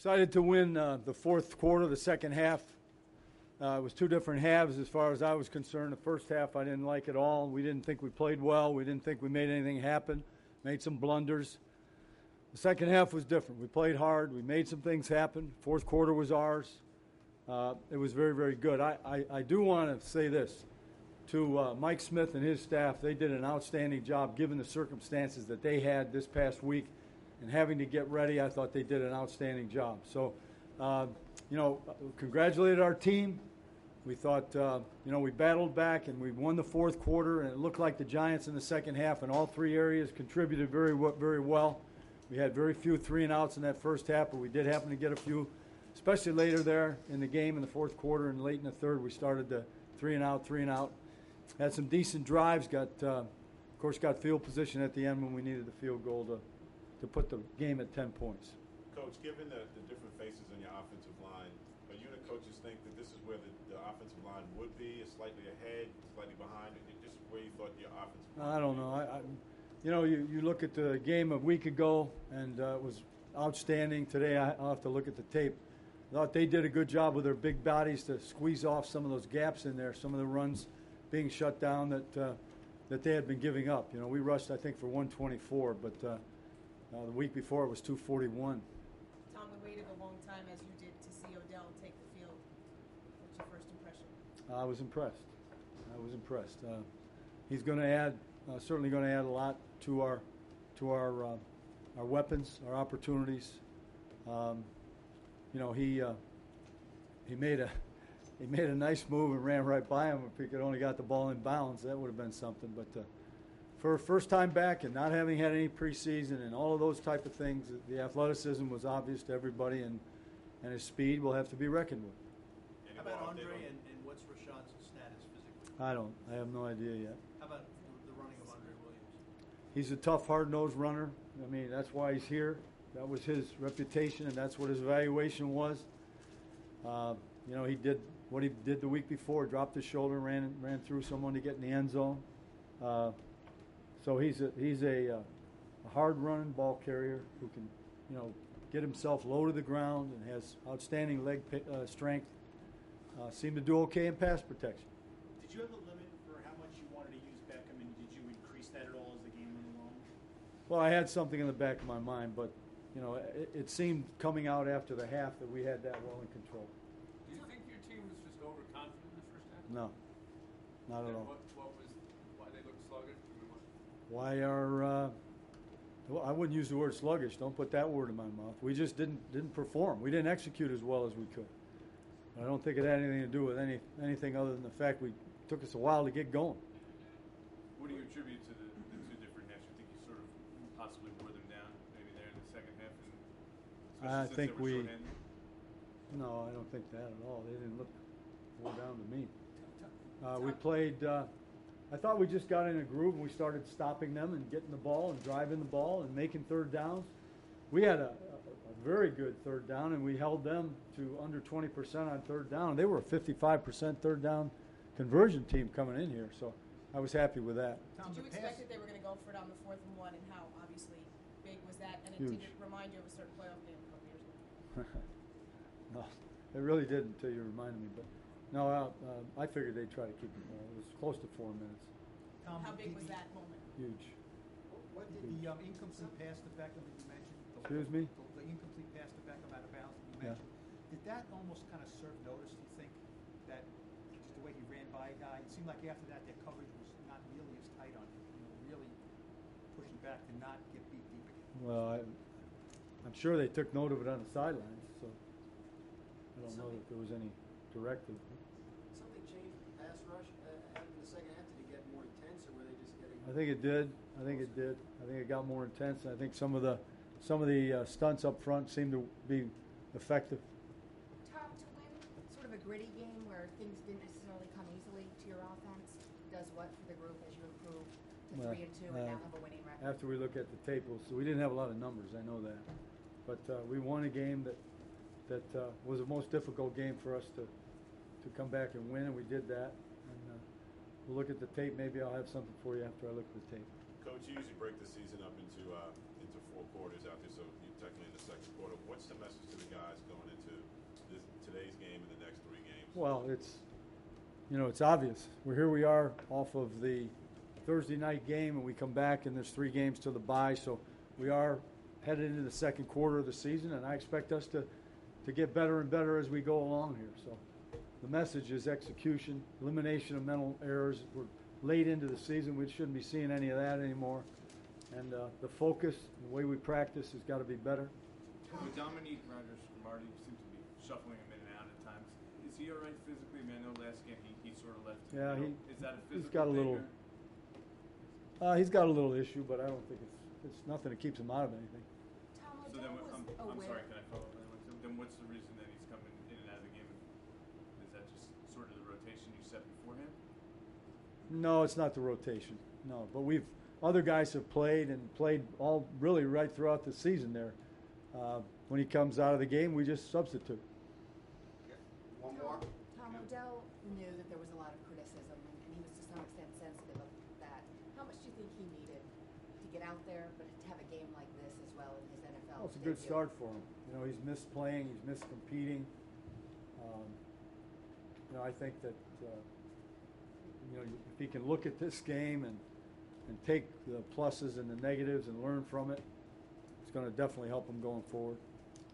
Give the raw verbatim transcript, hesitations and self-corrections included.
Excited to win uh, the fourth quarter, the second half. Uh, it was two different halves as far as I was concerned. The first half I didn't like at all. We didn't think we played well. We didn't think we made anything happen, made some blunders. The second half was different. We played hard. We made some things happen. Fourth quarter was ours. Uh, it was very, very good. I, I, I do want to say this to uh, Mike Smith and his staff. They did an outstanding job given the circumstances that they had this past week and having to get ready. I thought they did an outstanding job. So, uh, you know, congratulated our team. We thought, uh, you know, we battled back and we won the fourth quarter, and it looked like the Giants in the second half in all three areas contributed very, very well. We had very few three and outs in that first half, but we did happen to get a few, especially later there in the game in the fourth quarter and late in the third. We started the three and out, three and out. Had some decent drives. Got, uh, of course, got field position at the end when we needed the field goal to to put the game at ten points. Coach, given the, the different faces on your offensive line, are you and the coaches think that this is where the, the offensive line would be, slightly ahead, slightly behind, just where you thought your offensive line I don't know. I, I, you know, you, you look at the game a week ago, and uh, it was outstanding. Today I, I'll have to look at the tape. I thought they did a good job with their big bodies to squeeze off some of those gaps in there, some of the runs being shut down that uh, that they had been giving up. You know, we rushed, I think, for one twenty-four, but uh, uh, the week before it was two forty-one. Tom, we waited a long time, as you did, to see Odell take the field. What's your first impression? I was impressed. I was impressed. Uh, he's going to add, uh, certainly going to add a lot to our to our uh, our weapons, our opportunities. Um, you know, he uh, he made a he made a nice move and ran right by him. If he could only got the ball in bounds, that would have been something. But uh, for a first time back and not having had any preseason and all of those type of things, the athleticism was obvious to everybody, and, and his speed will have to be reckoned with. How about Andre and, and what's Rashawn's status physically? I don't. I have no idea yet. How about the running of Andre Williams? He's a tough, hard-nosed runner. I mean, that's why he's here. That was his reputation, and that's what his evaluation was. Uh, you know, he did what he did the week before, dropped his shoulder, ran ran through someone to get in the end zone. Uh, so he's a he's a, uh, a hard-running ball carrier who can, you know, get himself low to the ground and has outstanding leg uh, strength. Uh, seemed to do okay in pass protection. Did you have a limit for how much you wanted to use Beckham, and did you increase that at all as the game went along? Well, I had something in the back of my mind, but, you know, it, it seemed coming out after the half that we had that well in control. Do you think your team was just overconfident in the first half? No, not at And all. What, what was, why they looked sluggish? I mean, what- Why are, uh, well, I wouldn't use the word sluggish. Don't put that word in my mouth. We just didn't didn't perform. We didn't execute as well as we could. I don't think it had anything to do with any anything other than the fact we took us a while to get going. What do you attribute to the, the two different halves? You think you sort of possibly wore them down maybe there in the second half? And especially I since think they were we. shorthanded? No, I don't think that at all. They didn't look wore down to me. Uh, we played. Uh, I thought we just got in a groove and we started stopping them and getting the ball and driving the ball and making third downs. We had a, a, a very good third down, and we held them to under twenty percent on third down. They were a fifty-five percent third down conversion team coming in here, so I was happy with that. Did you expect that they were going to go for it on the fourth and one, and how obviously big was that? And it Huge. did it remind you of a certain playoff game a couple years ago? No, it really didn't until you reminded me. But no, uh, uh, I figured they'd try to keep it. Uh, it was close to four minutes. Tom, How big did was the- that moment? Huge. What did the um, incomplete pass to Beckham that you mentioned? The, Excuse me? The, the incomplete pass to Beckham out of bounds that you Yeah. mentioned. Did that almost kind of serve notice, do you think, that just the way he ran by a guy? It seemed like after that their coverage was not nearly as tight on him, you know, really pushing back to not get beat deep again. Well, I, I'm sure they took note of it on the sidelines, so I don't know that there was any directive. Something changed with the pass rush uh, after the second half? Did it get more intense, or were they just getting? I think it did. I think it did. I think it got more intense. I think some of the some of the uh, stunts up front seemed to be effective. Tom, to win sort of a gritty game where things didn't necessarily come easily to your offense does what for the group as you improve to Well, three and two and uh, now have a winning record? After we look at the tape, we'll see. We didn't have a lot of numbers. I know that, but uh, we won a game that that uh, was the most difficult game for us to to come back and win, and we did that. And uh, we'll look at the tape. Maybe I'll have something for you after I look at the tape. Coach, you usually break the season up into uh, into four quarters out there, so you're technically in the second quarter. What's the message to the guys Well, it's, you know, it's obvious. We're here we are off of the Thursday night game, and we come back, and there's three games to the bye, so we are headed into the second quarter of the season, and I expect us to, to get better and better as we go along here. So the message is execution, elimination of mental errors. We're late into the season. We shouldn't be seeing any of that anymore. And uh, the focus, the way we practice has got to be better. With Dominique Rogers Marty seems to be shuffling him in and out at times. Is he all right physically? I mean, I know last game he, he sort of left. in the Yeah, middle. he- is that a physical he's got a thing, little- or- Uh, he's got a little issue, but I don't think it's, it's nothing that keeps him out of anything. Tom So then, Odell what- I'm, was I'm aware. sorry. Can I follow up? on that one? So then, what's the reason that he's coming in and out of the game? Is that just sort of the rotation you set beforehand? No, it's not the rotation. No, but we've other guys have played and played all really right throughout the season there. Uh, when he comes out of the game, we just substitute. One more? Tom Odell knew that there was a lot of criticism, and, and he was to some extent sensitive of that. How much do you think he needed to get out there, but to have a game like this as well in his N F L Well, it's a good debut? start for him. You know, he's missed playing, he's missed competing. Um, you know, I think that uh, you know if he can look at this game and and take the pluses and the negatives and learn from it, it's going to definitely help him going forward.